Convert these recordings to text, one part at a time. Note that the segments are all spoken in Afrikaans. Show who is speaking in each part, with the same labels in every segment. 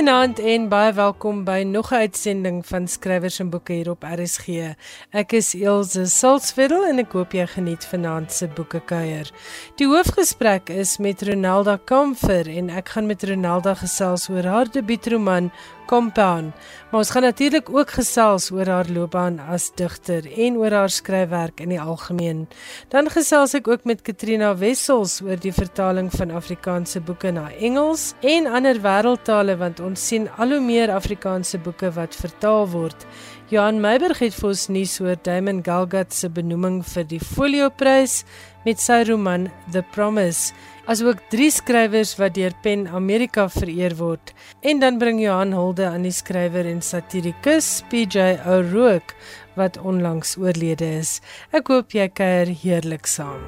Speaker 1: Goeienaand en baie welkom by nog 'n uitsending van Skrywers en Boeke hier op RSG. Ek is Elsje Salzwetel en ek hoop jy geniet vanaand se boekekuier. Die hoofgesprek is met Ronelda Kamfer en ek gaan met Ronelda gesels oor haar debuutroman Compound. Maar ons gaan natuurlik ook gesels oor haar loopbaan as digter en oor haar skryfwerk in die algemeen. Dan gesels ek ook met Katrina Wessels oor die vertaling van Afrikaanse boeke na Engels en ander wêreldtale, want ons sien al hoe meer Afrikaanse boeke wat vertaal word. Johan Meiburg het vir ons nuus oor Damon Galgut se benoeming vir die Folio-prys met sy roman The Promise, asook 3 skrywers wat deur PEN Amerika vereer word. En dan bring Johan hulde aan die skrywer en satirikus PJ O'Rourke, wat onlangs oorlede is. Ek hoop jy kuier heerlik saam.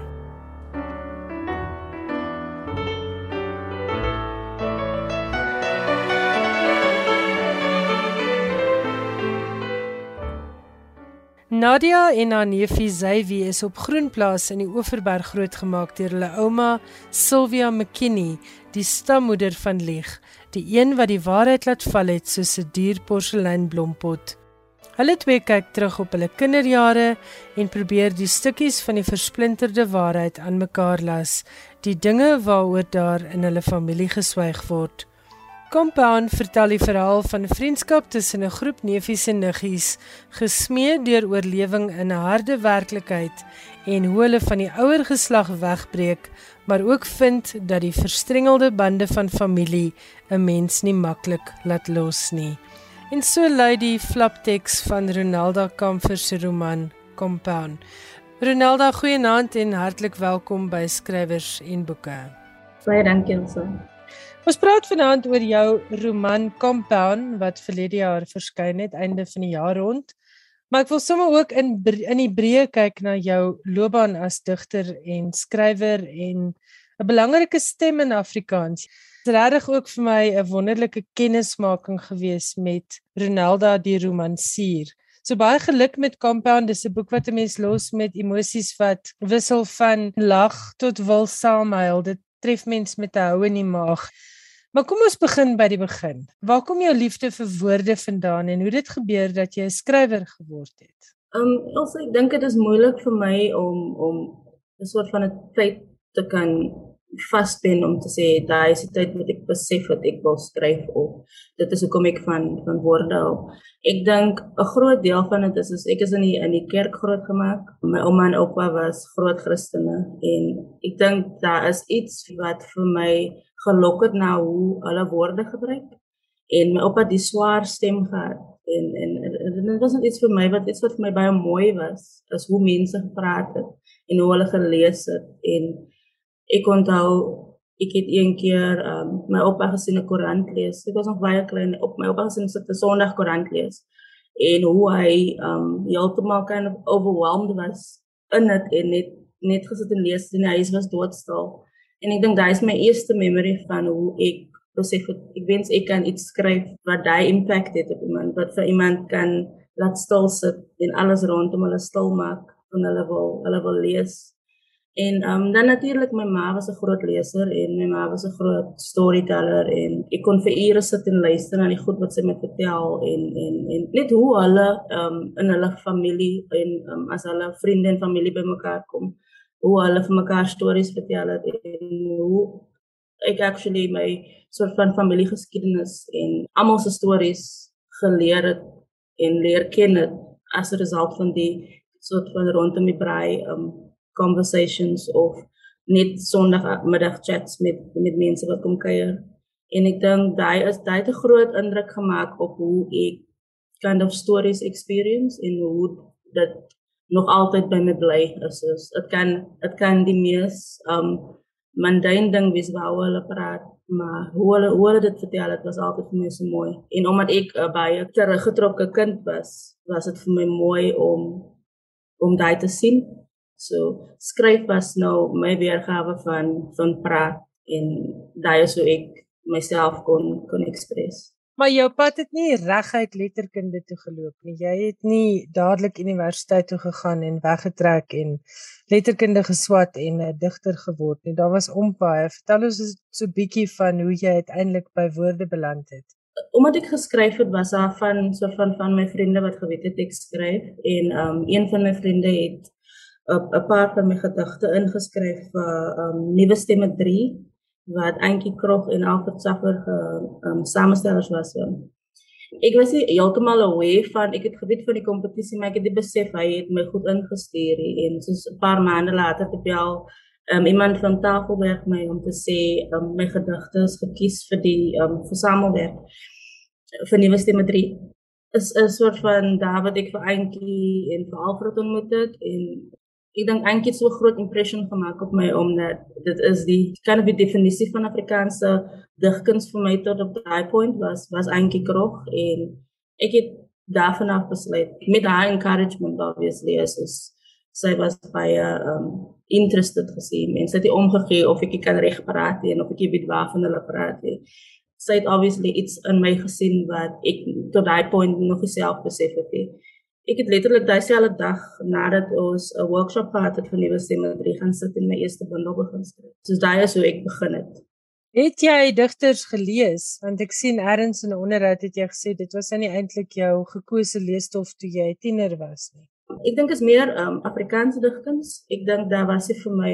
Speaker 1: Nadia en haar neefie Xavier is op Groenplaas in die Oeverberg grootgemaak deur hulle ouma Sylvia McKinney, die stammoeder van Lieg, die een wat die waarheid laat val het soos 'n duur porseleinblompot. Hulle twee kyk terug op hulle kinderjare en probeer die stukkies van die versplinterde waarheid aan mekaar las, die dinge waaroor daar in hulle familie geswyg word. Compound vertel die verhaal van vriendskap tussen 'n groep neefies en niggies, gesmee deur oorlewing in 'n harde werklikheid en hoe hulle van die ouer geslag wegbreek, maar ook vind dat die verstrengelde bande van familie 'n mens nie maklik laat los nie. En so lui die flapteks van Ronelda Kamfer se roman Compound. Ronelda, goeienaand en hartlik welkom by Skrywers en Boeke.
Speaker 2: Baie dankie, Elsje.
Speaker 1: Ons praat vanaand oor jou roman Compound, wat verlede jaar verskyn het, einde van die jaar rond. Maar ek wil sommer ook in die breë kyk na jou loopbaan as digter en skrywer en 'n belangrike stem in Afrikaans. Dit is regtig ook vir my 'n wonderlike kennismaking gewees met Ronelda die romansier. So baie geluk met Compound, dis 'n boek wat 'n mens los met emosies wat wissel van lag tot wil saamhuil. Dit tref mens met 'n hou in die maag. Maar kom ons begin by die begin. Waar kom jou liefde vir woorde vandaan en hoe dit gebeur dat jy 'n skrywer geword het?
Speaker 2: Also, ek dink dit is moeilik vir my om 'n soort van 'n tyd te kan vaspen om te sê, daai is die tyd wat ek besef dat ek wil skryf, of dit is hoekom ek van woorde hou. Ek dink 'n groot deel van dit is ek is in die kerk grootgemaak. My ouma en oupa was groot Christene en ek dink daar is iets wat vir my gelok het na hoe hulle woorde gebruik. En my oupa het die swaar stem gehad en dit was iets vir my wat vir my baie mooi was, is hoe mense gepraat het en hoe hulle gelees het. En ek onthou, ek het een keer my oupa gesien 'n koerant lees. Ek was nog baie klein, op my oupa gesien sit 'n Sondag koerant lees. En hoe hy heeltemal kind of overwhelmed was in het en net gesit en lees en die huis was doodstil. En ek dink daai is my eerste memory van hoe ek besef het, ek wens ek kan iets skryf wat daai impact het op iemand, wat vir iemand kan laat stil sit en alles rondom hulle stil maak en hulle wil lees. En dan natuurlik, my ma was 'n groot leser en my ma was 'n groot storyteller en ek kon vir ure sit en luister na die goed wat sy my vertel en net hoe hulle in hulle familie en as hulle vriende en familie bymekaar kom, hoe hulle vir mekaar stories vertel het en hoe ek actually my soort van familiegeskiedenis en almal se stories geleer het en leer ken het as 'n result van die soort van rondom die braai conversations of net Sondagmiddag chats met mense wat kom kuier. En ek dink daai het 'n groot indruk gemaak op hoe ek kind of stories experience en hoe dit nog altyd by my bly is. Dit kan die mees mundane ding wees waaroor hulle praat, maar hoe hulle dit vertel, het was altyd vir my so mooi. En omdat ek 'n baie teruggetrokke kind was dit vir my mooi om daai te sien. So skryf was nou my weergawe van praat en daai is hoe ek myself kon express.
Speaker 1: Maar jou pad het nie reguit letterkunde toe geloop nie. Jy het nie dadelik universiteit toe gegaan en weggetrek en letterkunde geswat en 'n digter geword nie. Daar was ompaaie. Vertel ons so 'n bietjie van hoe jy uiteindelik by woorde beland het.
Speaker 2: omdat ek geskryf het, was daar van my vriende wat geweet het ek skryf en een van my vriende het 'n paar van my gedigte ingeskryf vir Nuwe Stemme 3 wat Antjie Krog en Alfred Schaffer samestellers was. Ek was nie heeltemal aware van, ek het geweet van die kompetisie, maar ek het nie besef hy het my goed ingestuur en soos 'n paar maande later het bel iemand van Tafelberg my om te sê my gedigte is gekies vir die versamelwerk vir Nuwe Stemme 3. Is 'n soort van daar wat ek vir Antjie en vir Alfred ontmoet het en ek dink Antjie het so 'n groot impression gemaak op my omdat dit is die kind of die definisie van Afrikaanse digkuns vir my tot op daai point was Antjie Krog en ek het daarvan af besluit met haar encouragement obviously is sy was baie interested gesien en sy het nie omgegee of ek kan reg praat en of ek weet waarvan hulle praat. Sy het obviously iets in my gesien wat ek tot daai point nog nie self besef het. Ek het letterlik dieselfde dag nadat ons 'n workshop gehad het vir Nuwe Stemme 3 gaan sit en my eerste bundel begin skryf. Soos daai is hoe ek begin het.
Speaker 1: Het jy digters gelees? Want ek sien ergens in 'n onderhoud het jy gesê dit was nie eintlik jou gekose leesstof toe jy 'n tiener was nie.
Speaker 2: Ek dink is meer Afrikaanse digkuns. Ek dink dit was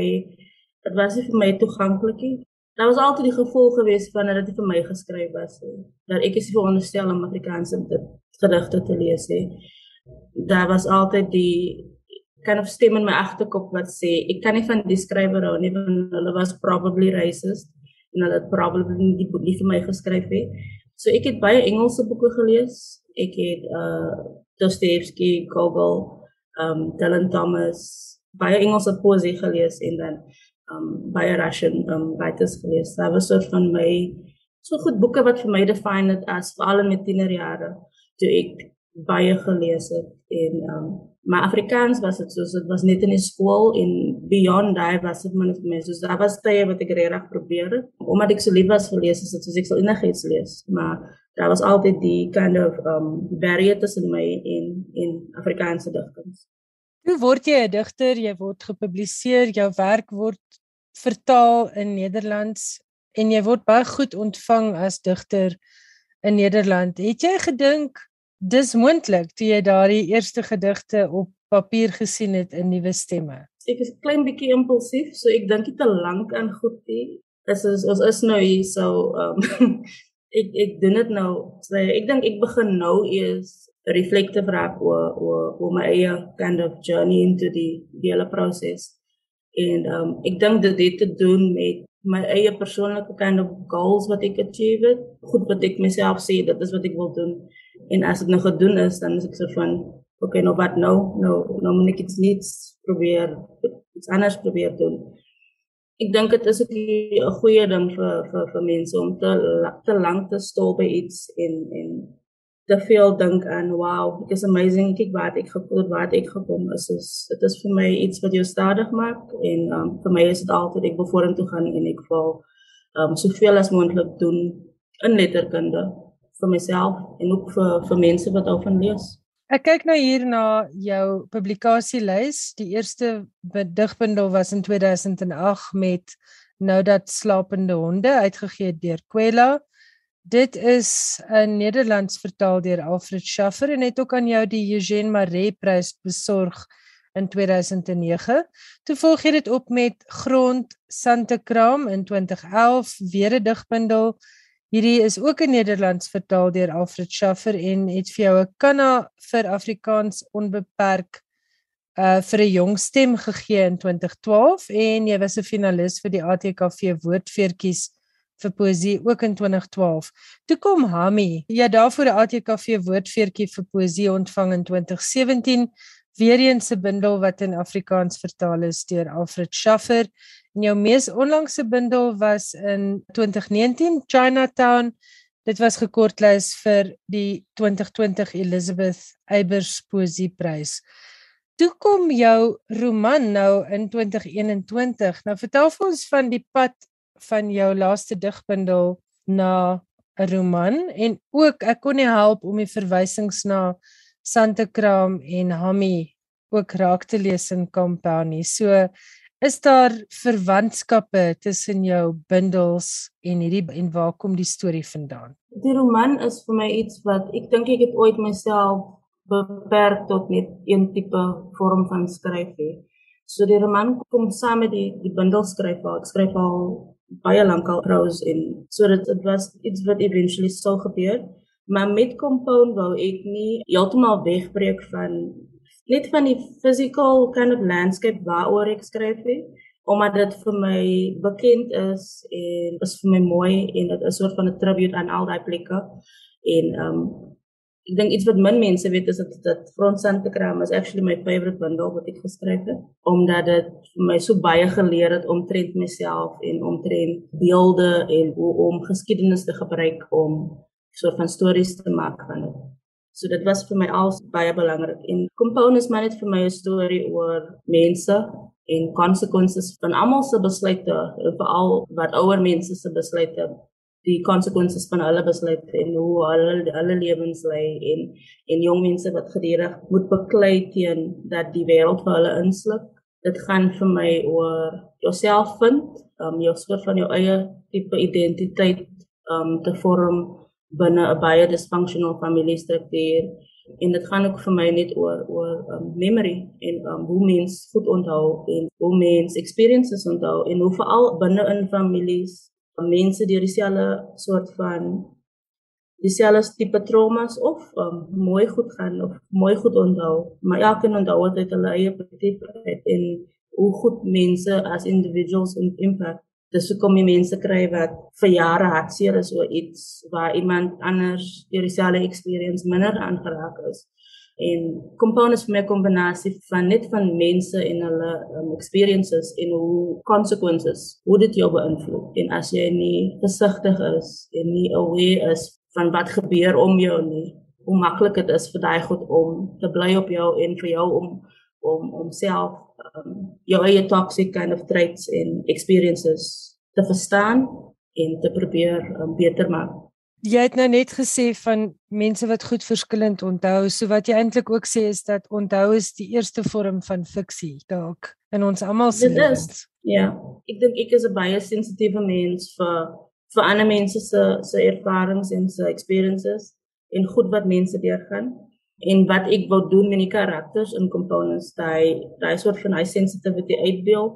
Speaker 2: nie vir my toeganklik nie. Daar was altyd die gevoel geweest van dat dit vir my geskryf was. Dat ek is veronderstel om Afrikaanse gedigte te lees. Daar was altyd die kind of stem in my agterkop wat sê ek kan nie van die skrywer hou nie want hulle was probably racist en hulle het probably nie vir my geskryf het. So ek het baie Engelse boeke gelees. Ek het Dostoevsky, Gogol, Dylan Thomas, baie Engelse poësie gelees en dan baie Russian writers gelees. Dat was soort van my so goed boeke wat vir my define het as veral in my tienerjare toe ek baie gelees het en maar Afrikaans was dit soos dit was net in die skool en beyond daai was dit maar net vir my soos daar was tye wat ek regtig probeer het omdat ek so lief was vir lees is dit soos ek sal enigiets lees maar daar was altyd die kind of barrier tussen my en Afrikaanse digkuns.
Speaker 1: Hoe word jy 'n digter? Jy word gepubliseer, jou werk word vertaal in Nederlands en jy word baie goed ontvang as digter in Nederland. Het jy gedink dis moontlik toe jy daardie eerste gedigte op papier gesien het in Nuwe Stemme?
Speaker 2: Ek is 'n klein bietjie impulsief, so ek dink nie te lank aan goed nie. Ons is nou hier so ek doen dit nou. So ek dink ek begin nou eers reflective raak oor my eie kind of journey into die hele proses. En ek dink dit het te doen met my eie persoonlike kind of goals wat ek achieve het. Goed wat ek myself sê, dit is wat ek wil doen. En as dit nou gedoen is, dan is ek so van, okay, nou wat nou? Nou moet ek iets anders probeer doen. Ek dink dit is 'n goeie ding vir mense om te lank te stol by iets en te veel dink aan, wow, it is amazing, kyk wat ek gekom is. Dit is vir my iets wat jou stadig maak en vir my is dit altyd, ek wil vorentoe gaan en ek wil soveel as moontlik doen in letterkunde vir myself en ook vir mense wat daarvan lees.
Speaker 1: Ek kyk nou hier na jou publikasielys. Die eerste digbundel was in 2008 met Nou dat slapende honde uitgegee deur Kwela. Dit is in Nederlands vertaal deur Alfred Schaffer en het ook aan jou die Eugène Marais prys besorg in 2009. Toe volg jy dit op met Grond Santekraam in 2011, weer 'n digbundel. Hierdie is ook in Nederlands vertaal deur Alfred Schaffer en het vir jou 'n kanna vir Afrikaans onbeperk vir 'n jong stem gegee in 2012 en jy was 'n finalis vir die ATKV woordfeertjies vir poësie ook in 2012. Toe kom Hammy. Jy daarvoor 'n ATKV woordfeertjie vir poësie ontvang in 2017, weer eens 'n bundel wat in Afrikaans vertaal is deur Alfred Schaffer. En jou mees onlangse bundel was in 2019, Chinatown. Dit was gekortlys vir die 2020 Elizabeth Eybers Poësieprys. Toe kom jou roman nou in 2021. Nou vertel vir ons van die pad van jou laaste digbundel na 'n roman en ook ek kon nie help om die verwysings na Santekraam en Hammy ook raak te lees in Compound nie. So Is daar verwantskappe tussen jou bundels en waar kom die storie vandaan?
Speaker 2: Die roman is vir my iets wat ek dink ek het ooit myself beperk tot net een tipe vorm van skryf hê. So die roman kom saam met die bundel skryf al. Ek skryf al baie lank al prose en so dit was iets wat eventually sou gebeur. Maar met Compound wou ek nie heeltemal wegbreek van net van die physical kind of landscape waaroor ek skryf het, omdat dit vir my bekend is en is vir my mooi en dit is 'n soort van 'n tribute aan al daai plekke. En ek dink iets wat min mense weet is dat Front Santekraam is actually my favorite bundel wat ek geskryf het, omdat dit vir my so baie geleer het omtrent myself en omtrent beelde en hoe om geskiedenis te gebruik om 'n soort van stories te maak van dit. So dit was vir my al baie belangrik. En Compound is maar net vir my 'n storie oor mense en konsekwensies van almal se besluite, veral wat ouer mense se besluite, die konsekwensies van hulle besluite en hoe hulle lewens lei en jong mense wat gedurig moet beklei teen dat die wêreld vir hulle insluk. Dit gaan vir my oor jouself vind, jou soort van jou eie tipe identiteit te vorm binne 'n baie dysfunctional familiestruktuur. En dit gaan ook vir my net oor memory en hoe mens goed onthou en hoe mens experiences onthou en hoe veral binne in families mense deur dieselfde tipe traumas of mooi goed gaan of mooi goed onthou, maar elkeen onthou dit uit hulle eie perspektief en hoe goed mense as individuals impact. Dis hoekom jy mense kry wat vir jare hartseer is oor iets waar iemand anders deur dieselfde experience minder aangeraak is. En Compound is vir my 'n kombinasie van net van mense en hulle experiences en hoe consequences, hoe dit jou beïnvloed. En as jy nie versigtig is en nie aware is van wat gebeur om jou nie, hoe maklik dit is vir daai goed om te bly op jou en vir jou om self jou eie toxic kind of traits en experiences te verstaan en te probeer beter maak.
Speaker 1: Jy het nou net gesê van mense wat goed verskillend onthou, so wat jy eintlik ook sê is dat onthou is die eerste vorm van fiksie dalk in ons almal se lewens.
Speaker 2: Ja, ek dink ek is 'n baie sensitiewe mens vir ander mense se ervarings en se experiences en goed wat mense deurgaan. En wat ek wou doen met die karakters in Compound is daai soort van hy sensitivity uitbeeld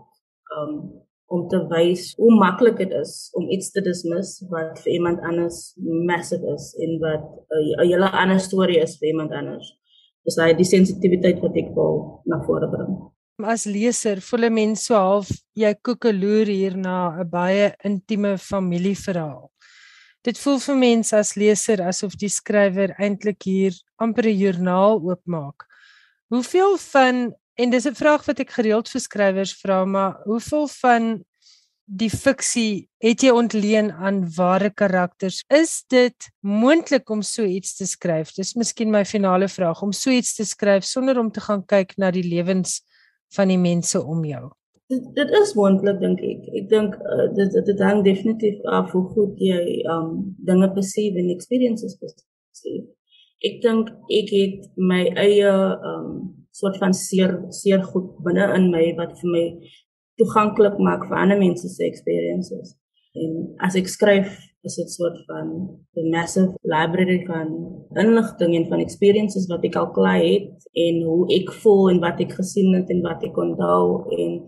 Speaker 2: om te wys hoe maklik dit is om iets te dismiss wat vir iemand anders massive is en wat 'n hele ander storie is vir iemand anders. Dus die sensitiviteit wat ek wil na vore bring.
Speaker 1: As leser voel 'n mens so half jy koekeloer hier na 'n baie intieme familieverhaal. Dit voel vir mense as leser asof die skrywer eintlik hier amper 'n joernaal oopmaak. Hoeveel van, en dis 'n vraag wat ek gereeld vir skrywers vra, maar hoeveel van die fiksie het jy ontleen aan ware karakters? Is dit moontlik om so iets te skryf? Dis miskien my finale vraag, om so iets te skryf sonder om te gaan kyk na die lewens van die mense om jou.
Speaker 2: Dit is moontlik dink ek. Ek dink dit hang definitief af hoe goed jy dinge perceive en experiences perceive. Ek dink ek het my eie soort van seer goed binne in my wat vir my toeganklik maak vir ander mense se experiences. En as ek skryf is dit soort van 'n massive library van inligting en van experiences wat ek al klaar het en hoe ek voel en wat ek gesien het en wat ek onthou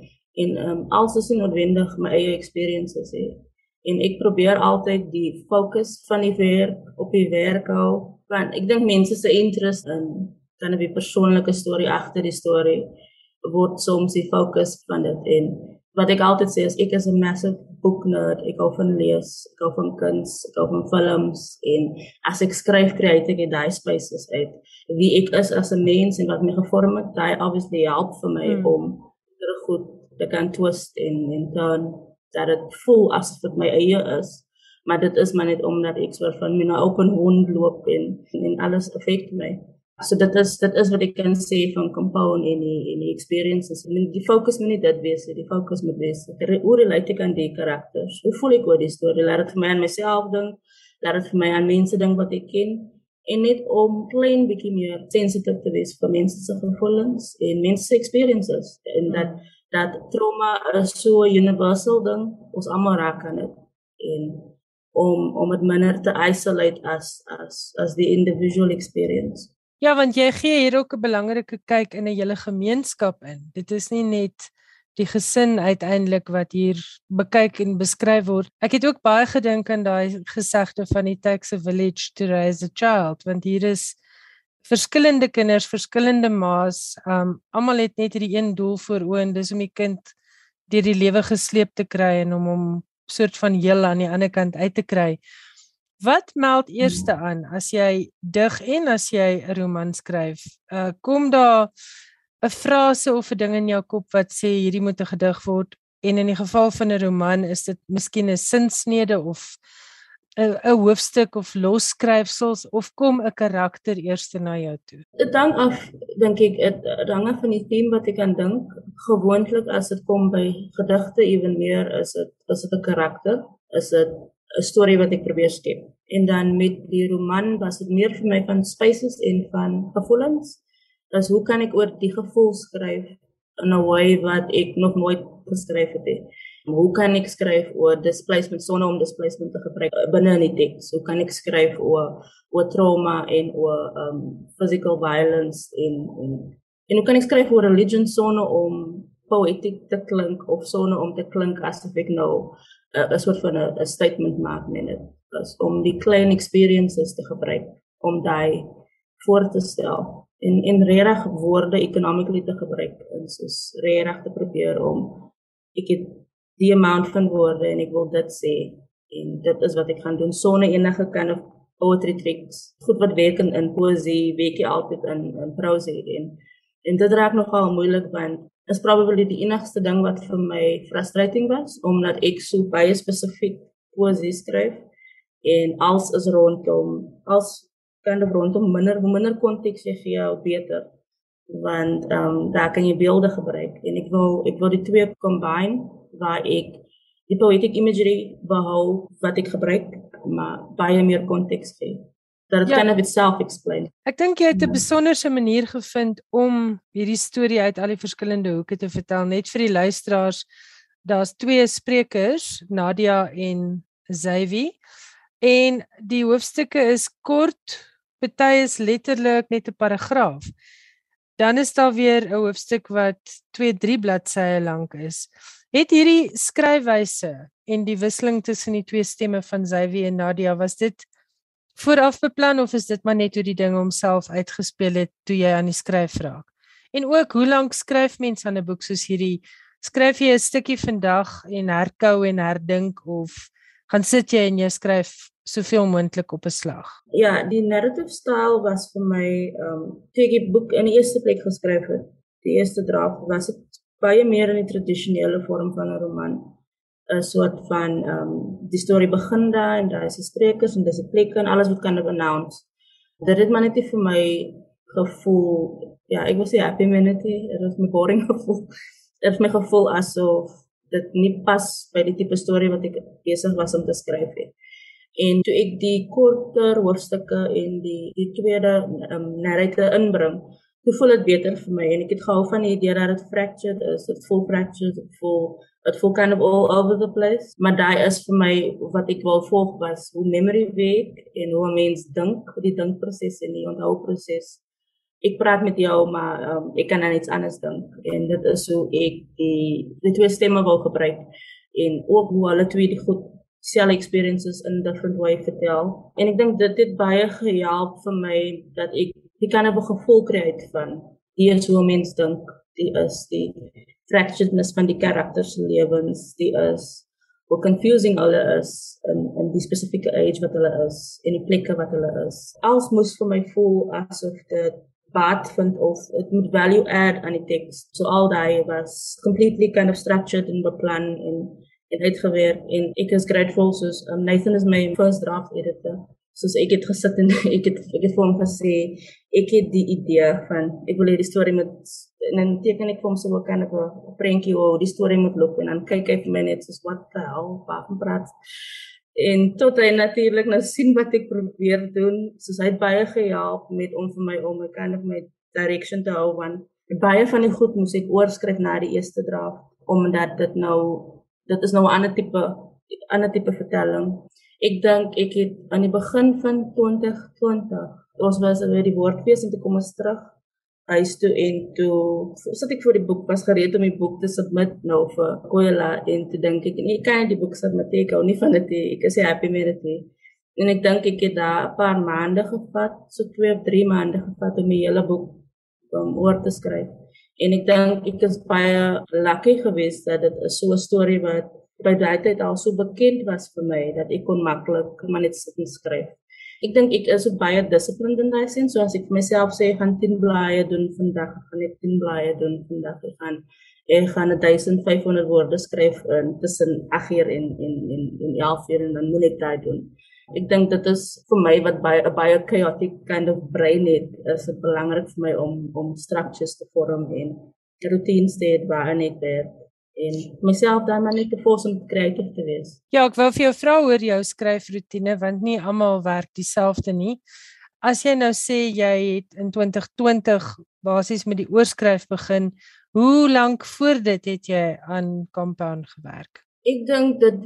Speaker 2: en alles is noodwendig my eie experiences hê. En ek probeer altyd die fokus van die werk op die werk hou. Want ek dink mense se interest in kan 'n persoonlike storie agter die storie word soms die fokus van dit. En wat ek altyd sê is ek is 'n massive book nerd. Ek hou van lees, ek hou van kuns, ek hou van films en as ek skryf kry ek daai spaces uit wie ek is as 'n mens en wat my gevorm het. Daai obviously help vir my om terug goed te kan twist en dan dat dit voel asof dit my eie is. Maar dit is maar net omdat ek soort van met 'n open wound loop en alles affect my. So dit is wat ek kan sê van Compound en die experiences. Die fokus moet nie dit wees, die fokus moet wees hoe relate ek aan die karakters. Hoe voel ek oor die storie? Laat dit vir my aan myself dink, laat dit vir my aan mense dink wat ek ken en net om klein bietjie meer sensitive te wees vir mense se gevoelens en mense se experiences en dat dat trauma is so 'n universal ding, ons almal raak aan dit en om dit minder te isolate as die individual experience.
Speaker 1: Ja, want jy gee hier ook 'n belangrike kyk in 'n hele gemeenskap in. Dit is nie net die gesin uiteindelik wat hier bekyk en beskryf word. Ek het ook baie gedink aan daai gesegde van it takes a village to raise a child, want hier is verskillende kinders, verskillende ma's, almal het net hierdie een doel voor oë en dis om die kind deur die lewe gesleep te kry en om hom soort van heel aan die ander kant uit te kry. Wat meld eerste aan as jy dig en as jy 'n roman skryf? Kom daar 'n frase of 'n ding in jou kop wat sê hierdie moet 'n gedig word? En in die geval van 'n roman is dit miskien 'n sinsnede of 'n hoofstuk of losskryfsels of kom 'n karakter eerste na jou toe?
Speaker 2: Dit hang af, dink ek, dit hang af van die thema wat ek aan dink. Gewoonlik as dit kom by gedigte ewen meer is dit 'n karakter, is dit 'n storie wat ek probeer skep. En dan met die roman was dit meer vir my van spaces en van gevoelens. Dus hoe kan ek oor die gevoel skryf in 'n way wat ek nog nooit geskryf het? Hoe kan ek skryf oor displacement sonder om displacement te gebruik binne in die teks? Hoe kan ek skryf oor trauma en oor physical violence en hoe kan ek skryf oor religion sonder om poëtiek te klink of sonder om te klink asof ek nou 'n soort van 'n statement maak met dit. Dus om die klein experiences te gebruik om daai voor te stel en regtig woorde economically te gebruik en soos regtig te probeer om ek het die amount van woorde en ek wil dit sê en dit is wat ek gaan doen sonder enige kind of poetry tricks. Goed wat werk in poesie, werk jy altyd in prosie en dit raak nogal moeilik want is probably die enigste ding wat vir my frustrating was omdat ek so baie spesifiek poesie skryf en als is rondom minder konteks jy gee hoe beter want daar kan jy beelde gebruik en ek wil die twee combine waar ek die poetic imagery behou wat ek gebruik maar baie meer konteks gee dat dit kind of itself explain.
Speaker 1: Ek dink jy het 'n besonderse manier gevind om hierdie storie uit al die verskillende hoeke te vertel net vir die luisteraars. Daar's twee sprekers, Nadia en Xavier. En die hoofstukke is kort, party is letterlik net 'n paragraaf. Dan is daar weer 'n hoofstuk wat 2-3 bladsye lank is. Het hierdie skryfwyse en die wisseling tussen die twee stemme van Xavier en Nadia, was dit vooraf beplan of is dit maar net hoe die dinge homself uitgespeel het toe jy aan die skryf raak? En ook, hoe lank skryf mens aan 'n boek soos hierdie? Skryf jy 'n stukkie vandag en herkou en herdink of gaan sit jy en jy skryf soveel moontlik op 'n slag?
Speaker 2: Ja, die narrative style was vir my toe ek die boek in die eerste plek geskryf het. Die eerste draft was dit baie meer in die tradisionele vorm van 'n roman. 'n soort van die storie begin daar en daar is die sprekers en dis die plekke en alles wat kan announce. Dit het maar net vir my gevoel, ja, ek wil sê happy minute, dit was my boring gevoel. Dit het my gevoel asof dit nie pas by die tipe storie wat ek besig was om te skryf het. En toe ek die korter hoofstukke en die tweede narrator inbring, toe voel dit beter vir my en ek het gehou van die idee dat dit fractured is, dit voel fractured, dit voel kind of all over the place, maar daai is vir my wat ek wil volg was hoe memory werk en hoe 'n mens dink, die dinkproses en die onthouproses. Ek praat met jou, maar ek kan aan iets anders dink en dit is hoe ek die twee stemme wil gebruik en ook hoe hulle twee die goed self experiences in different way vertel. En ek dink dit het baie gehelp vir my dat ek die kan 'n gevoel kry van die is hoe mens dink, die is die fracturedness van die karakters se lewens, die is hoe confusing hulle is in die spesifieke age wat hulle is en die plekke wat hulle is. Alles moes vir my voel asof dit baat vind of it moet value add aan die teks. So al daai was completely kind of structured en beplan en uitgewerk en ek is grateful soos Nathan is my first draft editor. Soos ek het gesit en ek het vir hom gesê ek het die idee van ek wil hierdie storie met en dan teken ek vir hom so 'n kind of 'n prentjie hoe die storie moet loop en dan kyk hy vir my net soos what the hell, waarvan praat. En tot hy natuurlik nou sien wat ek probeer doen, soos hy het baie gehelp met om vir my om 'n kind of my direction te hou want baie van die goed moes ek oorskryf na die eerste draft omdat dit is nou 'n ander tipe vertelling. Ek dink ek het aan die begin van 2020, ons was by die woordfees en toe kom ons terug huis toe en toe sit ek voor die boek, was gereed om die boek te submit nou vir Koela en toe dink ek, nee, ek kan nie die boek submit, ek hou nie van dit nie, ek is nie happy met dit nie. En ek dink ek het daar 'n paar maande gevat, so 2 of 3 maande gevat om die hele boek oor te skryf. En ek dink ek is baie lucky geweest dat dit is so 'n storie wat by daai tyd al so bekend was vir my, dat ek kon maklik maar net sit en skryf. Ek dink ek is ook baie disciplined in daai sin, so as ek vir myself sê, ek gaan 10 blaaie doen vandag, gaan ek 10 blaaie doen vandag, ek gaan 1500 woorde skryf tussen 8 uur en 11 uur en dan moet ek dit doen. Ek dink dit is vir my wat 'n baie chaotic kind of brain het, is dit belangrik vir my om structures te vorm en routines te hê waarin ek werk en myself dan maar net te force om kreatief te wees.
Speaker 1: Ja, ek wou vir jou vra oor jou skryfroetine want nie almal werk dieselfde nie. As jy nou sê jy het in 2020 basies met die oorskryf begin, hoe lank voor dit het jy aan Compound gewerk?
Speaker 2: Ek dink dit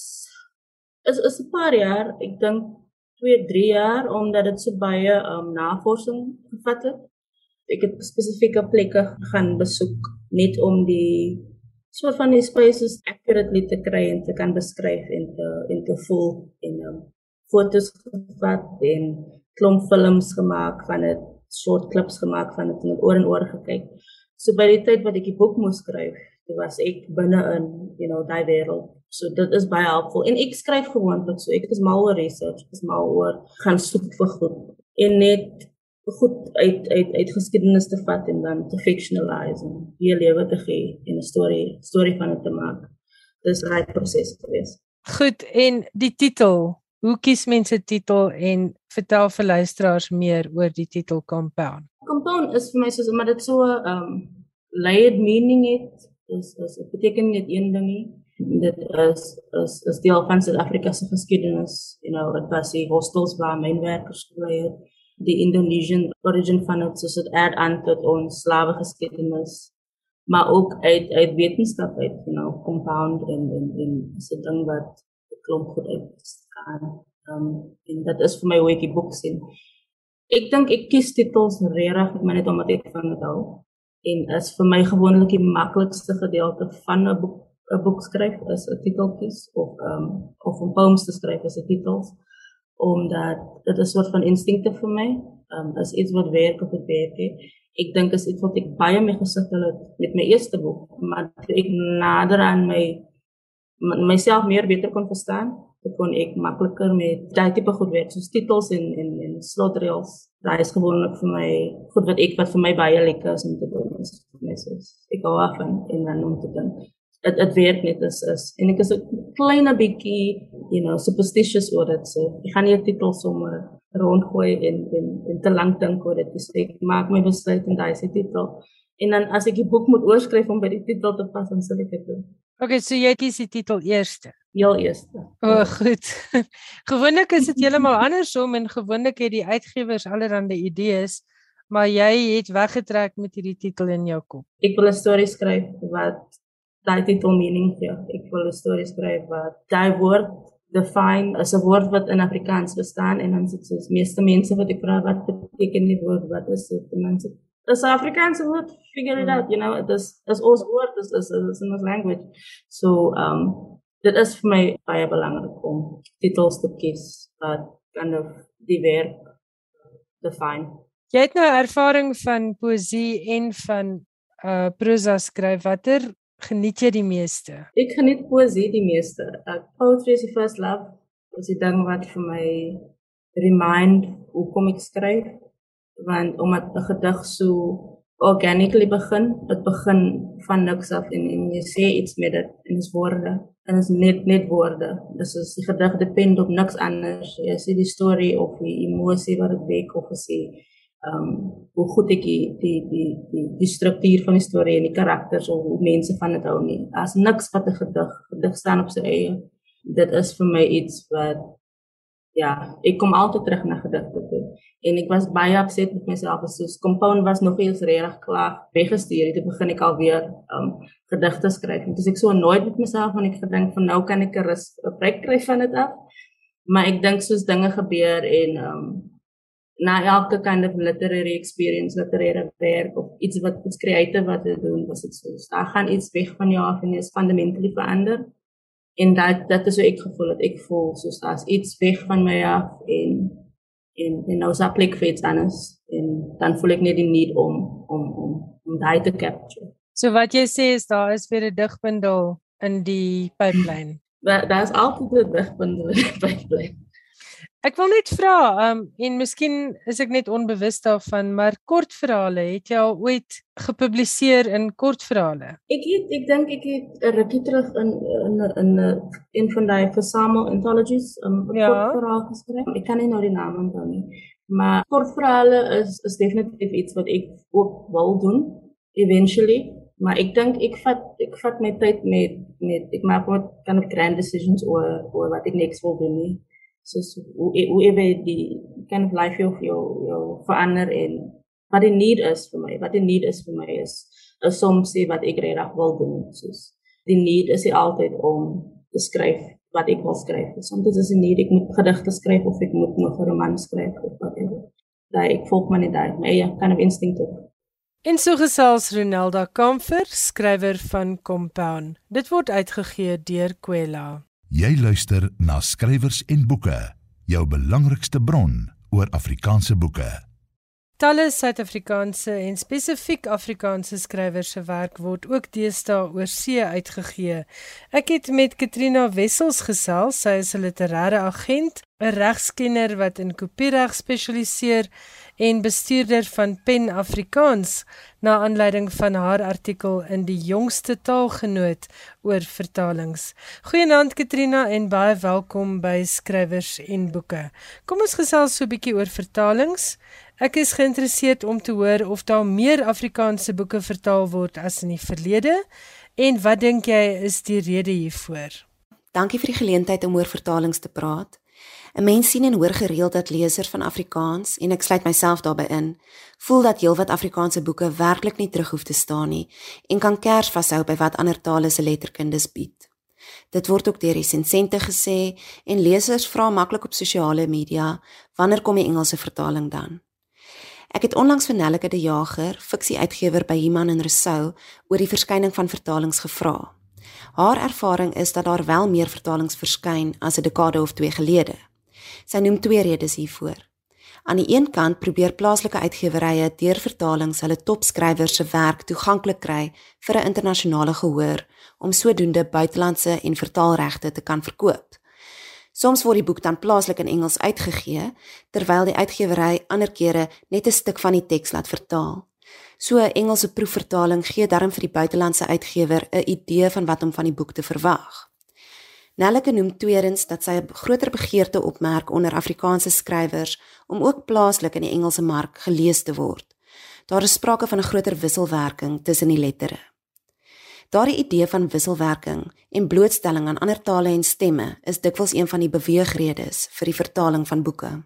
Speaker 2: is 'n paar jaar, ek dink 2-3 jaar, omdat dit so baie navorsing gevat het. Ek het spesifieke plekke gaan besoek net om die soort van die spaces accurately te kry en te kan beskryf en te voel en foto's gevat en klomp films gemaak van dit, short clips gemaak van dit en oor en oor gekyk. So by die tyd wat ek die boek moes skryf, was ek binne in, daai wêreld. So dit is baie helpful. En ek skryf gewoonlik so, ek is mal oor research, ek is mal oor gaan soek vir goed en net goed uit geskiedenis te vat en dan te fictionalize en weer lewe te gee en 'n storie van dit te maak. Dis 'n right proses geweest.
Speaker 1: Goed, en die titel, hoe kies mense titel en vertel vir luisteraars meer oor die titel Compound?
Speaker 2: Compound is vir my soos omdat dit so layered meaning het. Dit beteken net een ding nie. Dit is deel van Suid-Afrika se geskiedenis. Dit was die hostels waar mynwerkers gebly het. Die Indonesian origin van het, soos het add aan tot ons slawegeskiedenis, maar ook uit wetenskap uit, Compound en is 'n ding wat 'n klomp goed uitstaan. En dat is vir my hoe ek die boek sien. Ek dink ek kies titels regtig maar net omdat ek van dit hou. En is vir my gewoonlik die maklikste gedeelte van 'n boek skryf is 'n titel kies of om poems te skryf is 'n titels. Omdat dit is 'n soort van instinkte vir my, is iets wat werk of dit werk nie. Ek dink is iets wat ek baie mee gesukkel het met my eerste boek, maar toe ek nader aan myself meer beter kon verstaan, kon ek makliker met daai tipe goed werk, soos titels en slotreels. Daai is gewoonlik vir my goed wat vir my baie lekker is om te doen. Ek hou af en dan om te doen. Dit werk net is en ek is 'n klein bietjie, superstitious oor dit. So ek gaan nie 'n titel sommer rondgooi en te lank dink oor dit. So ek maak my besluit en daai is die titel. En dan as ek die boek moet oorskryf om by die titel te pas, dan sal ek dit doen.
Speaker 1: Okay, so jy kies die titel eerste.
Speaker 2: Heel eerste.
Speaker 1: Goed. Gewoonlik is dit heeltemal andersom en gewoonlik het die uitgewers allerlei idees, maar jy het weggetrek met hierdie titel in jou kop.
Speaker 2: Ek wil 'n storie skryf wat daai titel meaning gee. Ek wil 'n storie skryf wat daai woord define is 'n woord wat in Afrikaans bestaan en dan sit soos meeste mense wat ek vra wat beteken die woord, wat is dit? En dan sit dis 'n Afrikaanse woord, figure it out, it is ons woord, is in ons language. So dit is vir my baie belangrik om titels te kies wat kind of die werk define.
Speaker 1: Jy het nou ervaring van poësie en van prosa skryf. Watter geniet jy die meeste?
Speaker 2: Ek geniet poësie die meeste. Poetry is die first love. Dit is die ding wat vir my remind hoekom ek skryf. Want omdat 'n gedig so organically begin, dit begin van niks af en jy sê iets met dit en is woorde. En is net woorde. Dis is die gedig depend op niks anders. Jy sê die storie of die emosie wat dit wek of sê hoe goed ek die struktuur van die storie en die karakters of hoe mense van dit hou nie. As niks wat 'n gedig staan op sy eie. Dit is vir my iets wat ja, ek kom altyd terug na gedigte toe. En ek was baie upset met myself, soos Compound was nog eens regtig klaar weggestuur, toe begin ek alweer gedigte skryf. En dis ek so nooit met myself, want ek gedink van nou kan ek 'n break kry van dit af. Maar ek dink soos dinge gebeur en na elke kind of literary experience, literêre werk of iets creatief wat te doen, was dit so. Daar gaan iets weg van jou af en is fundamentally verander. En dat is hoe ek gevoel het. Ek voel soos daar's iets weg van my af en nou is daar plek vir iets anders. En dan voel ek net die need om daai te capture.
Speaker 1: So wat jy sê is daar is weer 'n digbundel in die pipeline.
Speaker 2: Daar is altyd 'n digbundel in die pipeline.
Speaker 1: Ek wil net vra, en miskien is ek net onbewus daarvan, maar kortverhale, het jy al ooit gepubliseer in kortverhale?
Speaker 2: Ek dink ek het 'n rukkie terug in een van die versamel anthologies, kortverhale geskryf. Ek kan nie nou die naam onthou nie, maar kortverhale is definitief iets wat ek ook wil doen eventually. Maar ek dink ek vat my tyd met ek maak wat kind of grand decisions oor wat ek next wil doen nie. So hoe jy die kind of life jou verander en wat die need is vir my. Wat die need is vir my is soms sê wat ek regtig wil doen. Soos die need is nie altyd om te skryf wat ek wil skryf. Soms is die need ek moet gedigte skryf of ek moet nog 'n roman skryf of whatever. Ek volg maar net daai, maar ja, kind of instinctive.
Speaker 1: En so gesels Ronelda Kamfer, skrywer van Compound. Dit word uitgegee deur Kwela.
Speaker 3: Jy luister na Skrywers en Boeke, jou belangrikste bron oor Afrikaanse boeke.
Speaker 1: Talle Suid-Afrikaanse en spesifiek Afrikaanse skrywers se werk word ook deesdae oor see uitgegee. Ek het met Katrina Wessels gesels, sy is 'n literêre agent, 'n regskenner wat in kopiereg spesialiseer en bestuurder van Pen Afrikaans, na aanleiding van haar artikel in die jongste Taalgenoot oor vertalings. Goeienaand Katrina en baie welkom by Skrywers en Boeke. Kom ons gesels so 'n bietjie oor vertalings. Ek is geïnteresseerd om te hoor of daar meer Afrikaanse boeke vertaal word as in die verlede en wat dink jy is die rede hiervoor?
Speaker 4: Dankie vir die geleentheid om oor vertalings te praat. 'n Mens sien en hoor gereeld dat lesers van Afrikaans, en ek sluit myself daarbey in, voel dat heelwat Afrikaanse boeke werklik nie terug hoef te staan nie en kan kers vashou by wat ander tale se letterkundes bied. Dit word ook deur resensente gesê en lesers vra maklik op sosiale media, wanneer kom die Engelse vertaling dan? Ek het onlangs vir Nelleke de Jager, fiksie-uitgewer by Human en Rousseau, oor die verskyning van vertalings gevra. Haar ervaring is dat daar wel meer vertalings verskyn as 'n dekade of 2 gelede. Sy noem 2 redes hiervoor. Aan die een kant probeer plaaslike uitgewerye deur vertalings hulle topskrywers se werk toeganklik kry vir 'n internasionale gehoor om sodoende buitelandse en vertaalregte te kan verkoop. Soms word die boek dan plaaslik in Engels uitgegee, terwyl die uitgewery ander kere net 'n stuk van die teks laat vertaal. So 'n Engelse proefvertaling gee darm vir die buitelandse uitgewer 'n idee van wat om van die boek te verwag. Nelleke noem tweedens dat sy 'n groter begeerte opmerk onder Afrikaanse skrywers om ook plaaslik in die Engelse mark gelees te word. Daar is sprake van 'n groter wisselwerking tussen die lettere. Daardie idee van wisselwerking en blootstelling aan ander tale en stemme is dikwels een van die beweegredes vir die vertaling van boeke.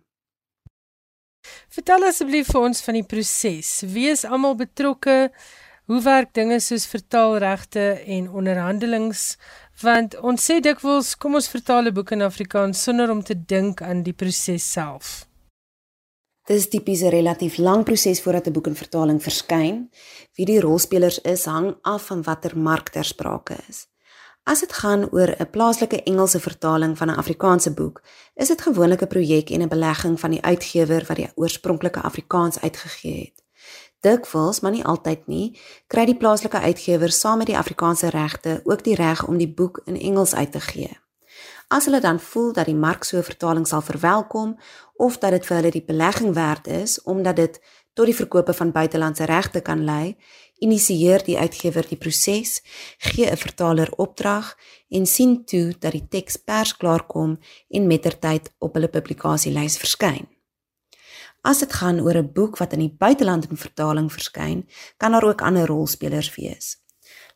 Speaker 1: Vertel asseblief vir ons van die proses. Wie is almal betrokke? Hoe werk dinge soos vertaalregte en onderhandelings? Want ons sê dikwels, kom ons vertaal 'n boek in Afrikaans sonder om te dink aan die proses self.
Speaker 4: Dit is tipies 'n relatief lang proses voordat 'n boek in vertaling verskyn. Wie die rolspelers is, hang af van watter mark ter sprake is. As dit gaan oor 'n plaaslike Engelse vertaling van 'n Afrikaanse boek, is dit gewoonlik 'n projek en 'n belegging van die uitgewer wat die oorspronklike Afrikaans uitgegee het. Dikwels, maar nie altyd nie, kry die plaaslike uitgewer saam met die Afrikaanse regte ook die reg om die boek in Engels uit te gee. As hulle dan voel dat die mark so 'n vertaling sal verwelkom, of dat dit vir hulle die belegging werd is, omdat dit tot die verkope van buitelandse regte kan lei, initieer die uitgewer die proses, gee 'n vertaler opdrag en sien toe dat die teks persklaar kom en mettertyd op hulle publikasielys verskyn. As dit gaan oor 'n boek wat in die buiteland in vertaling verskyn, kan daar ook ander rolspelers wees.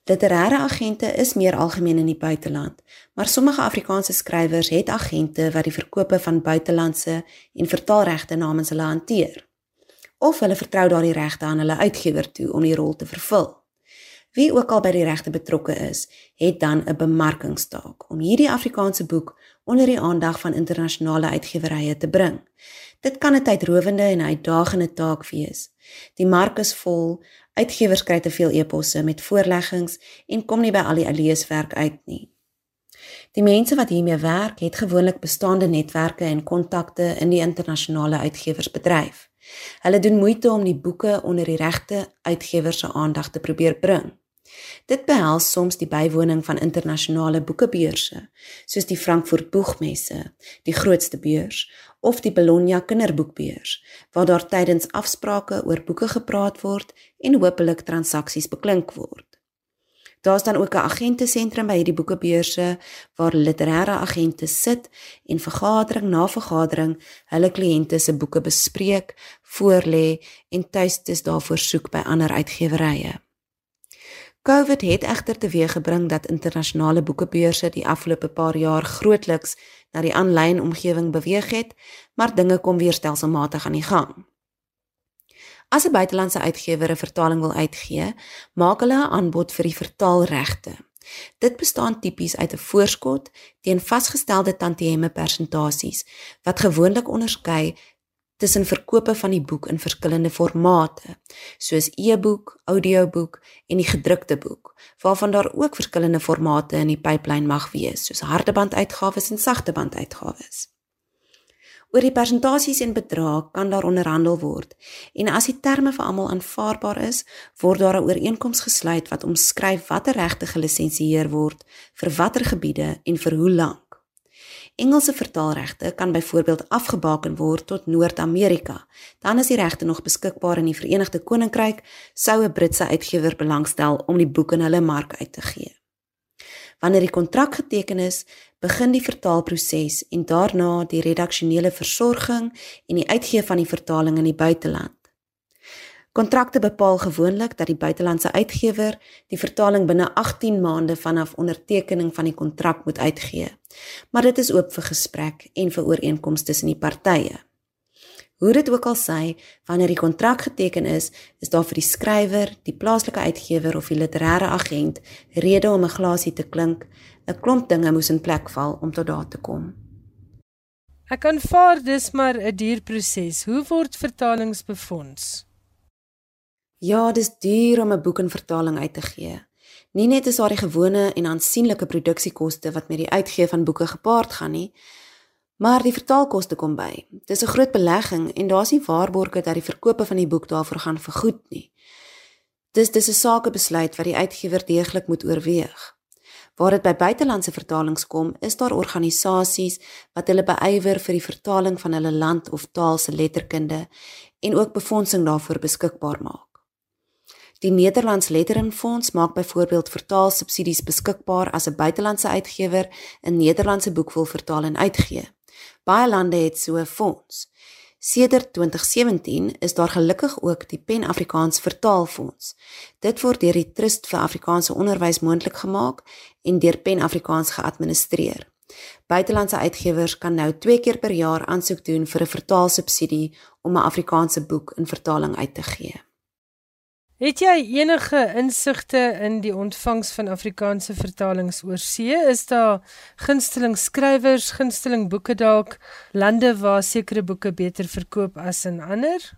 Speaker 4: Literêre agente is meer algemeen in die buiteland, maar sommige Afrikaanse skrywers het agente wat die verkope van buitelandse en vertaalregte namens hulle hanteer. Of hulle vertrou daardie regte aan hulle uitgewer toe om die rol te vervul. Wie ook al by die regte betrokke is, het dan 'n bemarkingstaak om hierdie Afrikaanse boek onder die aandag van internasionale uitgewerye te bring. Dit kan 'n tydrowende en uitdagende taak wees. Die mark is vol, uitgewers kry te veel e-posse met voorleggings en kom nie by al die leeswerk uit nie. Die mense wat hiermee werk, het gewoonlik bestaande netwerke en kontakte in die internasionale uitgewersbedryf. Hulle doen moeite om die boeke onder die regte uitgewers se aandag te probeer bring. Dit behels soms die bywoning van internasionale boekebeurse, soos die Frankfurt Boegmesse, die grootste beurs, of die Bologna Kinderboekbeurs, waar daar tydens afsprake oor boeke gepraat word en hopelik transaksies beklink word. Daar is dan ook 'n agentesentrum by hierdie boekebeurse waar literêre agente sit en vergadering na vergadering hulle kliënte se boeke bespreek, voorlê en tuistes daarvoor soek by ander uitgewerye. COVID het egter teweeggebring dat internasionale boekebeurse die afgelope paar jaar grootliks na die aanlyn omgewing beweeg het, maar dinge kom weer stelselmatig aan die gang. As 'n buitelandse uitgewer 'n vertaling wil uitgee, maak hulle 'n aanbod vir die vertaalregte. Dit bestaan tipies uit 'n voorskot teen vasgestelde tantieme persentasies, wat gewoonlik onderskei tussen verkope van die boek in verskillende formate, soos e-boek, audioboek en die gedrukte boek, waarvan daar ook verskillende formate in die pipeline mag wees, soos hardebanduitgawes en sagtebanduitgawes. Oor die persentasies en bedrag kan daar onderhandel word, en as die terme vir almal aanvaarbaar is, word daar 'n ooreenkoms gesluit wat omskryf watter regte gelisensieer word, vir watter gebiede en vir hoe lank. Engelse vertaalregte kan byvoorbeeld afgebaken word tot Noord-Amerika, dan is die regte nog beskikbaar in die Verenigde Koninkryk, sou 'n Britse uitgewer belangstel om die boek in hulle mark uit te gee. Wanneer die kontrak geteken is, begin die vertaalproses en daarna die redaksionele versorging en die uitgee van die vertaling in die buiteland. Kontrakte bepaal gewoonlik dat die buitelandse uitgewer die vertaling binne 18 maande vanaf ondertekening van die kontrak moet uitgee, maar dit is oop vir gesprek en vir ooreenkoms tussen die partye. Hoe dit ook al sy, wanneer die kontrak geteken is daar vir die skrywer, die plaaslike uitgewer of die literêre agent rede om 'n glasie te klink. 'n Klomp dinge moes in plek val om tot daar te kom.
Speaker 1: Ek aanvaar dis maar 'n duur proses. Hoe word vertalings befonds?
Speaker 4: Ja, dis duur om 'n boek in vertaling uit te gee. Nie net is daar die gewone en aansienlike produksiekoste wat met die uitgee van boeke gepaard gaan nie, maar die vertaalkoste kom by. Dis 'n groot belegging en daar's nie waarborge dat die verkope van die boek daarvoor gaan vergoed nie. Dis 'n sakebesluit wat die uitgewer deeglik moet oorweeg. Waar dit by buitelandse vertalings kom, is daar organisasies wat hulle beywer vir die vertaling van hulle land of taal se letterkunde en ook befondsing daarvoor beskikbaar maak. Die Nederlands Letterinfonds maak byvoorbeeld vertaalsubsidies beskikbaar as 'n buitelandse uitgewer 'n Nederlandse boek wil vertaal en uitgee. Baie lande het so 'n fonds. Sedert 2017 is daar gelukkig ook die Pan-Afrikaans Vertaalfonds. Dit word deur die Trust vir Afrikaanse Onderwys moontlik gemaak en deur Pan-Afrikaans geadministreer. Buitelandse uitgewers kan nou 2 keer per jaar aansoek doen vir 'n vertaalsubsidie om 'n Afrikaanse boek in vertaling uit te gee.
Speaker 1: Het jy enige insigte in die ontvangs van Afrikaanse vertalings oor see? Is daar gunsteling skrywers, gunsteling boeke dalk, lande waar sekere boeke beter verkoop as in ander?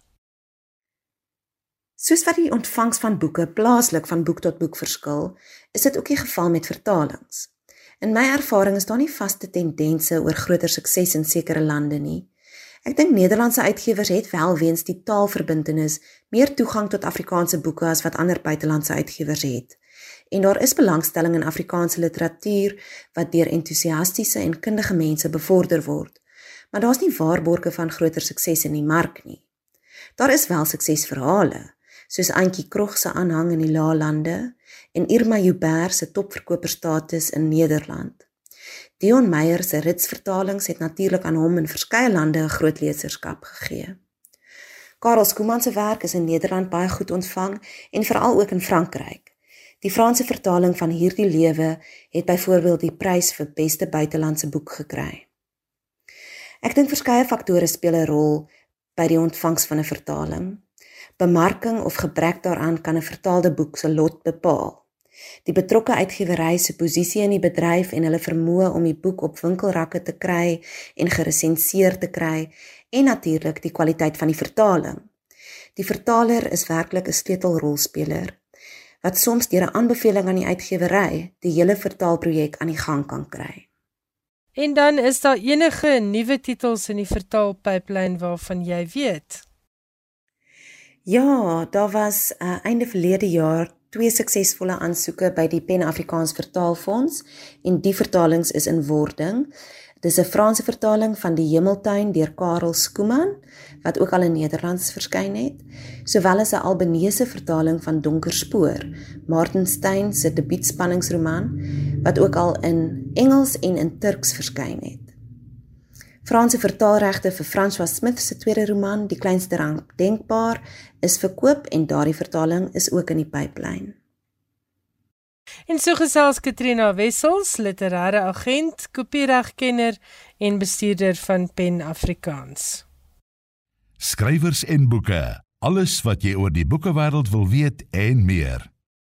Speaker 4: Soos wat die ontvangs van boeke plaaslik van boek tot boek verskil, is dit ook die geval met vertalings. In my ervaring is daar nie vaste tendense oor groter sukses in sekere lande nie. Ek dink Nederlandse uitgewers het wel weens die taalverbintenis meer toegang tot Afrikaanse boeke as wat ander buitelandse uitgewers het. En daar is belangstelling in Afrikaanse literatuur wat deur entoesiastiese en kundige mense bevorder word. Maar daar's nie waarborge van groter sukses in die mark nie. Daar is wel suksesverhale, soos Antjie Krog se aanhang in die Laalande en Irma Joubert se topverkoperstatus in Nederland. Dion Meyer se ritsvertalings het natuurlik aan hom in verskeie lande 'n groot leserskap gegee. Karel Skuman se werk is in Nederland baie goed ontvang en veral ook in Frankryk. Die Franse vertaling van Hierdie lewe het byvoorbeeld die prys vir beste buitelandse boek gekry. Ek dink verskeie faktore speel 'n rol by die ontvangs van 'n vertaling. Bemarking of gebrek daaraan kan 'n vertaalde boek se lot bepaal. Die betrokke uitgewery se posisie in die bedryf en hulle vermoë om die boek op winkelrakke te kry en geresenseer te kry en natuurlik die kwaliteit van die vertaling. Die vertaler is werklik 'n sleutelrolspeler wat soms deur 'n aanbeveling aan die uitgewery die hele vertaalprojek aan die gang kan kry.
Speaker 1: En dan is daar enige nuwe titels in die vertaalpyplyn waarvan jy weet?
Speaker 4: Ja, daar was einde verlede jaar 2 suksesvolle aansoeke by die Pan-Afrikaans Vertaalfonds en die vertalings is in wording. Dis 'n Franse vertaling van Die Hemeltuin deur Karel Schoeman, wat ook al in Nederlands verskyn het, sowel as 'n Albanese vertaling van Donker Spoor, Martin Steyn se debuutspanningsroman, wat ook al in Engels en in Turks verskyn het. Franse vertaalregte vir François Smith se tweede roman, Die kleinste ramp denkbaar, is verkoop en daardie vertaling is ook in die pyplyn.
Speaker 1: En so gesels Katrina Wessels, literêre agent, kopieregkenner en bestuurder van Pan-Afrikaans.
Speaker 3: Skrywers en boeke, alles wat jy oor die boekewêreld wil weet en meer.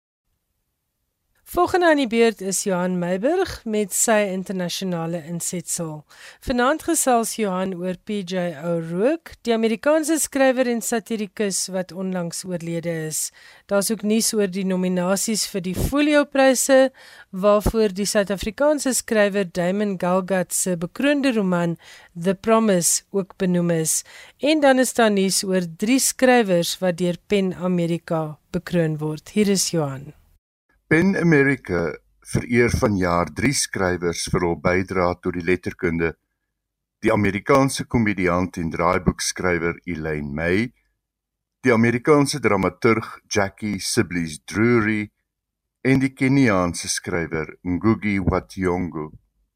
Speaker 1: Volgende aan die beurt is Johan Meiburg met sy internasionale insetsel. Vanaand gesels Johan oor P.J. O'Rourke, die Amerikaanse skrywer en satirikus wat onlangs oorlede is. Daar's ook nuus oor die nominasies vir die Folio-pryse, waarvoor die Suid-Afrikaanse skrywer Damon Galgut se bekroonde roman The Promise ook benoem is. En dan is daar nuus oor 3 skrywers wat deur PEN Amerika bekroon word. Hier is Johan.
Speaker 5: PEN America vereer vanjaar 3 skrywers vir hul bydrae tot die letterkunde, die Amerikaanse komediant en draaiboekskrywer Elaine May, die Amerikaanse dramaturg Jackie Sibley's Drury en die Keniaanse skrywer Ngugi wa Thiong'o.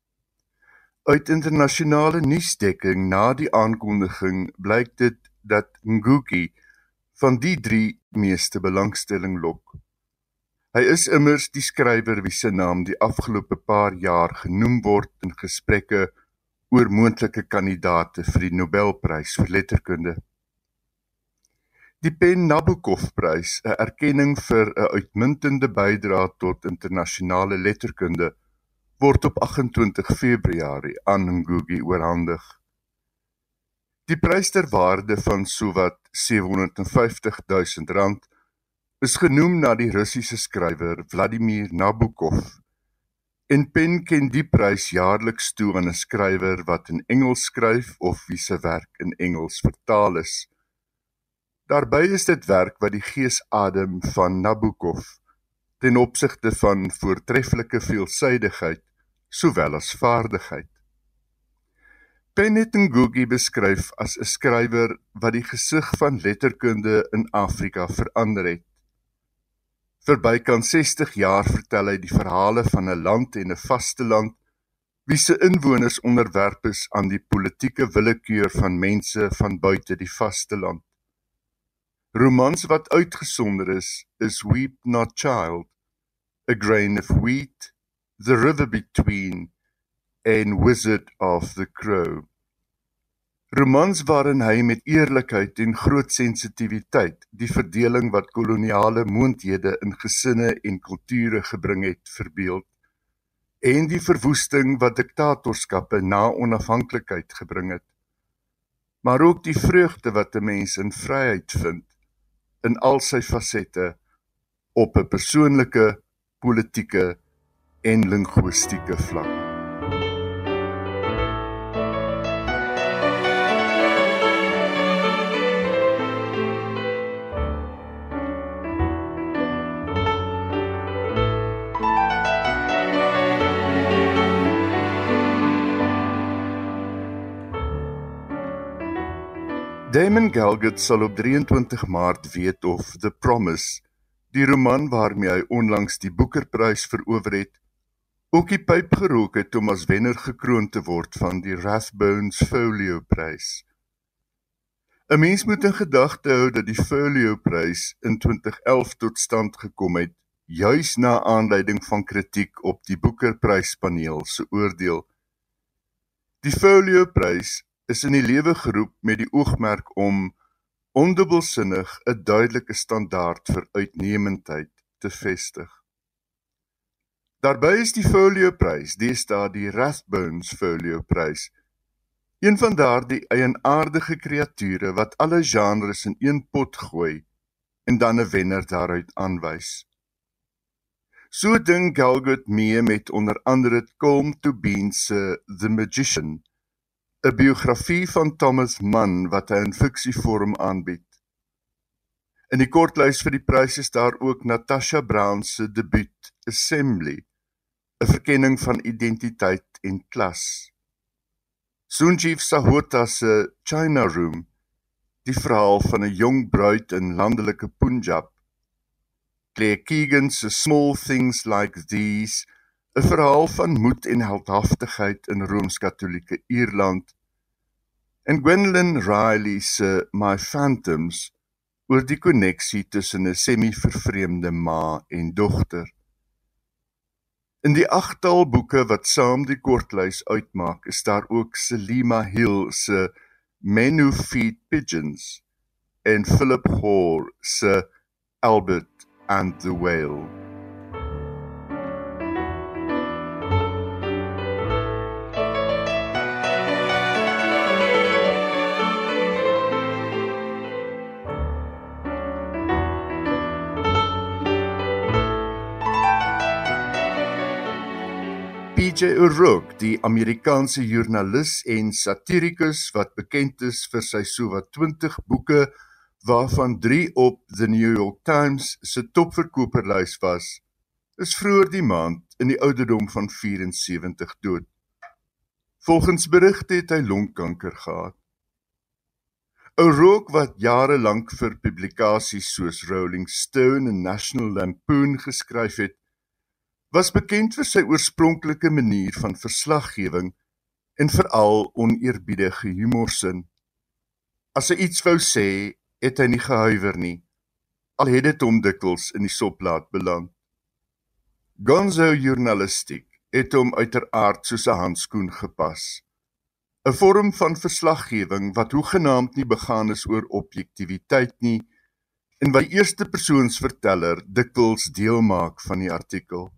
Speaker 5: Uit internasionale nuusdekking na die aankondiging blyk dit dat Ngugi van die 3 meeste belangstelling lok. Hy is immers die skrywer wie se naam die afgelope paar jaar genoem word in gesprekke oor moontlike kandidate vir die Nobelprys vir letterkunde. Die PEN Nabokov-prys, 'n erkenning vir 'n uitmuntende bydrae tot internasionale letterkunde, word op 28 Februarie aan Ngugi oorhandig. Die prys ter waarde van sowat R750.000 is genoem na die Russiese skrywer Vladimir Nabokov, en PEN ken die prys jaarliks toe aan 'n skrywer wat in Engels skryf of wie se werk in Engels vertaal is. Daarby is dit werk wat die geesadem van Nabokov ten opsigte van voortreffelike veelsidigheid sowel as vaardigheid. PEN het Ngugi beskryf as 'n skrywer wat die gesig van letterkunde in Afrika verander het. Vir bykans 60 jaar vertel hy die verhale van 'n land en 'n vasteland, wie se inwoners onderwerp is aan die politieke willekeur van mense van buite die vasteland. Romans wat uitgesonder is Weep Not Child, A Grain of Wheat, The River Between en Wizard of the Crow. Romans waarin hy met eerlikheid en groot sensitiwiteit die verdeling wat koloniale moondhede in gesinne en kulture gebring het verbeeld, en die verwoesting wat diktatorskappe na onafhanklikheid gebring het, maar ook die vreugde wat 'n mens in vryheid vind, in al sy fasette, op 'n persoonlike, politieke en linguistieke vlak. Damon Galgut sal op 23 Maart weet of The Promise, die roman waarmee hy onlangs die Booker-prys verower het, ook die pyp gerook het om as wenner gekroon te word van die Rathbones Folio-prys. 'n Mens moet in gedagte hou dat die Folio-prys in 2011 tot stand gekom het juis na aanleiding van kritiek op die Booker-pryspaneel se oordeel. Die Folio-prys is in die lewe geroep met die oogmerk om ondubbelsinnig 'n duidelike standaard vir uitnemendheid te vestig. Daarbey is die Folio-prys deesdae die Rathbones Folio-prys, een van daardie eienaardige kreature wat alle genres in een pot gooi en dan 'n wenner daaruit aanwys. So ding Galgut mee met onder andere Colm Tóibín se The Magician, 'n biografie van Thomas Mann wat hy in fiksievorm aanbied. In die kortlys vir die prys is daar ook Natasha Brown se debuut Assembly, 'n verkenning van identiteit en klas. Sanjeev Sahota se China Room, die verhaal van 'n jong bruid in landelike Punjab. Claire Keegan se Small Things Like These, 'n verhaal van moed en heldhaftigheid in Rooms-Katolieke Ierland. En Gwendolyn Riley se My Phantoms, oor die koneksie tussen 'n semi-vervreemde ma en dogter. In die 8-tal boeke wat saam die kortlys uitmaak, is daar ook Selima Hill se Men Who Feed Pigeons en Philip Hoare se Albert and the Whale. P.J. O'Rourke, die Amerikaanse joernalis en satirikus wat bekend is vir sy sowat 20 boeke, waarvan 3 op The New York Times se topverkoperlys was, is vroeër die maand in die ouderdom van 74 dood. Volgens berigte het hy longkanker gehad. O'Rourke, wat jarelank vir publikasies soos Rolling Stone en National Lampoon geskryf het, was bekend vir sy oorspronklike manier van verslaggewing en veral oneerbiedige humorsin. As hy iets wou sê, het hy nie gehuiwer nie, al het dit hom dikwels in die soplaat beland. Gonzo journalistiek het hom uiteraard soos 'n handskoen gepas. 'n Vorm van verslaggewing wat hoegenaamd nie begaan is oor objektiviteit nie en wat die eerste persoonsverteller dikwels deel maak van die artikel.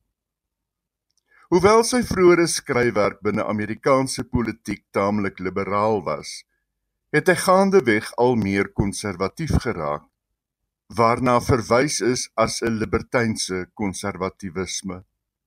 Speaker 5: Hoewel sy vroeëre skryfwerk binne Amerikaanse politiek taamlik liberaal was, het hy gaandeweg al meer konservatief geraak, waarna verwys is as 'n libertynse konservativisme.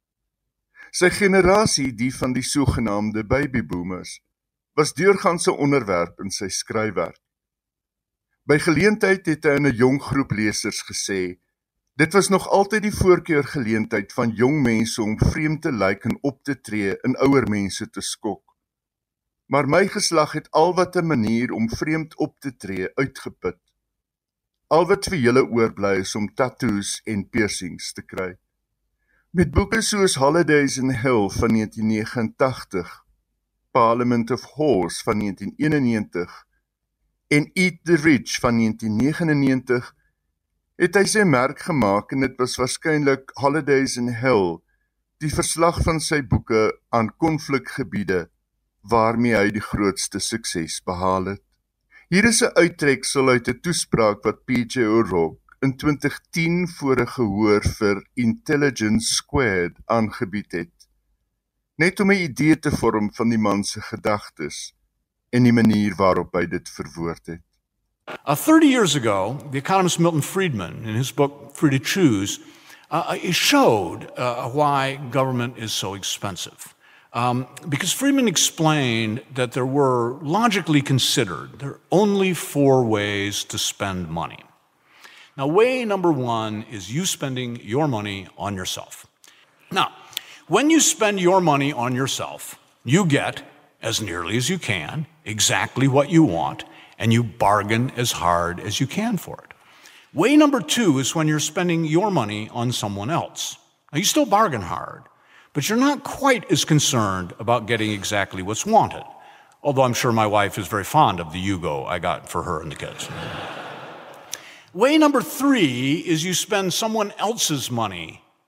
Speaker 5: Sy generasie, die van die sogenaamde babyboomers, was deurgangs 'n onderwerp in sy skryfwerk. By geleentheid het hy aan 'n jong groep lesers gesê, dit was nog altyd die voorkeurgeleentheid van jong mense om vreemd te lyk en op te tree en ouer mense te skok. Maar my geslag het al wat 'n manier om vreemd op te tree uitgeput. Al wat vir julle oorbly is om tattoos en piercings te kry. Met boeke soos Holidays in Hell van 1989, Parliament of Horse van 1991 en Eat the Rich van 1999, het hy sy merk gemaak en dit was waarskynlik Holidays in Hell, die verslag van sy boeke aan konflikgebiede, waarmee hy die grootste sukses behaal het. Hier is 'n uittreksel uit 'n toespraak wat P.J. O'Rourke in 2010 voor 'n gehoor vir Intelligence Squared aangebied het, net om 'n idee te vorm van die man se gedagtes en die manier waarop hy dit verwoord het.
Speaker 6: 30 years ago, the economist Milton Friedman, in his book Free to Choose, he showed why government is so expensive. Because Friedman explained that there were, logically considered, there are only 4 ways to spend money. Now, way number 1 is you spending your money on yourself. Now, when you spend your money on yourself, you get, as nearly as you can, exactly what you want, and you bargain as hard as you can for it. Way number 2 is when you're spending your money on someone else. Now, you still bargain hard, but you're not quite as concerned about getting exactly what's wanted, although I'm sure my wife is very fond of the Yugo I got for her and the kids. Way number 3 is you spend someone else's money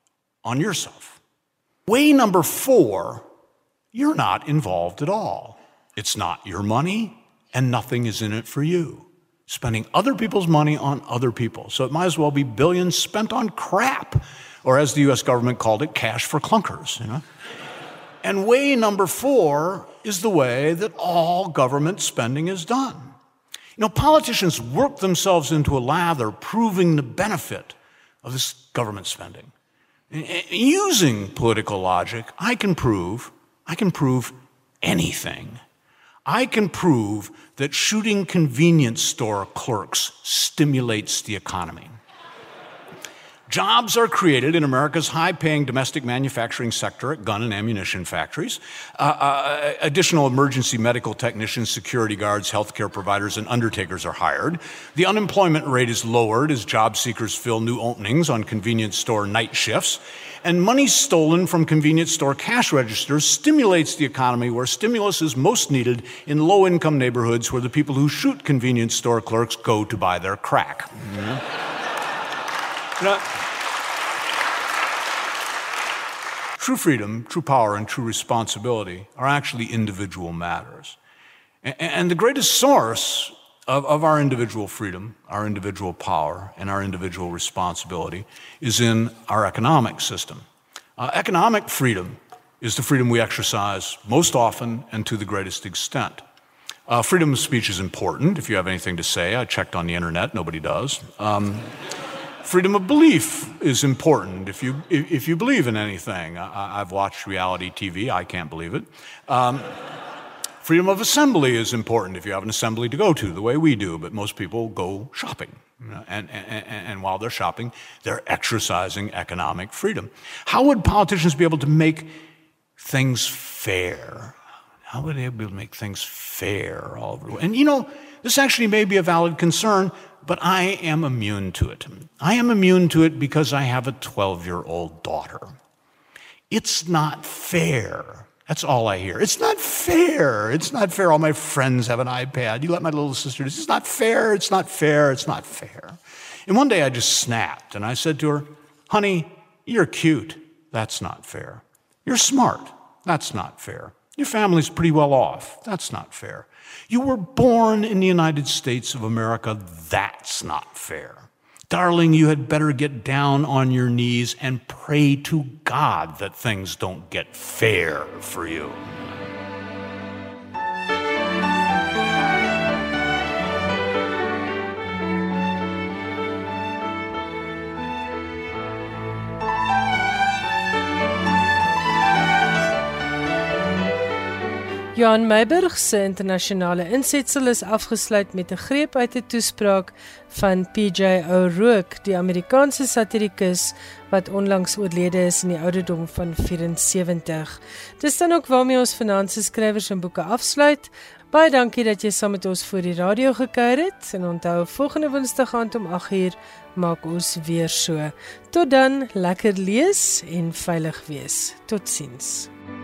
Speaker 6: on yourself. Way number 4, you're not involved at all. It's not your money, and nothing is in it for you. Spending other people's money on other people. So it might as well be billions spent on crap, or as the U.S. government called it, cash for clunkers, And way number 4 is the way that all government spending is done. Politicians work themselves into a lather proving the benefit of this government spending. Using political logic, I can prove anything. I can prove that shooting convenience store clerks stimulates the economy. Jobs are created in America's high-paying domestic manufacturing sector at gun and ammunition factories. Additional emergency medical technicians, security guards, healthcare providers, and undertakers are hired. The unemployment rate is lowered as job seekers fill new openings on convenience store night shifts. And money stolen from convenience store cash registers stimulates the economy where stimulus is most needed in low-income neighborhoods where the people who shoot convenience store clerks go to buy their crack. True freedom, true power, and true responsibility are actually individual matters. And the greatest source of our individual freedom, our individual power, and our individual responsibility is in our economic system. Economic freedom is the freedom we exercise most often and to the greatest extent. Freedom of speech is important. If you have anything to say, I checked on the internet, nobody does. Freedom of belief is important. If you believe in anything, I've watched reality TV, I can't believe it. Freedom of assembly is important if you have an assembly to go to, the way we do, but most people go shopping. And while they're shopping, they're exercising economic freedom. How would politicians be able to make things fair? How would they be able to make things fair all over the world? And this actually may be a valid concern, but I am immune to it. I am immune to it because I have a 12-year-old daughter. It's not fair. That's all I hear. It's not fair. It's not fair. All my friends have an iPad. You let my little sister do this. It's not fair. It's not fair. It's not fair. And one day I just snapped and I said to her, honey, you're cute. That's not fair. You're smart. That's not fair. Your family's pretty well off. That's not fair. You were born in the United States of America. That's not fair. Darling, you had better get down on your knees and pray to God that things don't get fair for you.
Speaker 1: Johan Meiburg se internasionale insetsel is afgesluit met 'n greep uit 'n toespraak van PJ O'Rourke, die Amerikaanse satirikus wat onlangs oorlede is in die ouderdom van 74. Dis dan ook waarmee ons vanaand se skrywers en boeke afsluit. Baie dankie dat jy saam met ons voor die radio gekuier het en onthou volgende Woensdag aand om 8:00 maak ons weer so. Tot dan, lekker lees en veilig wees. Totsiens.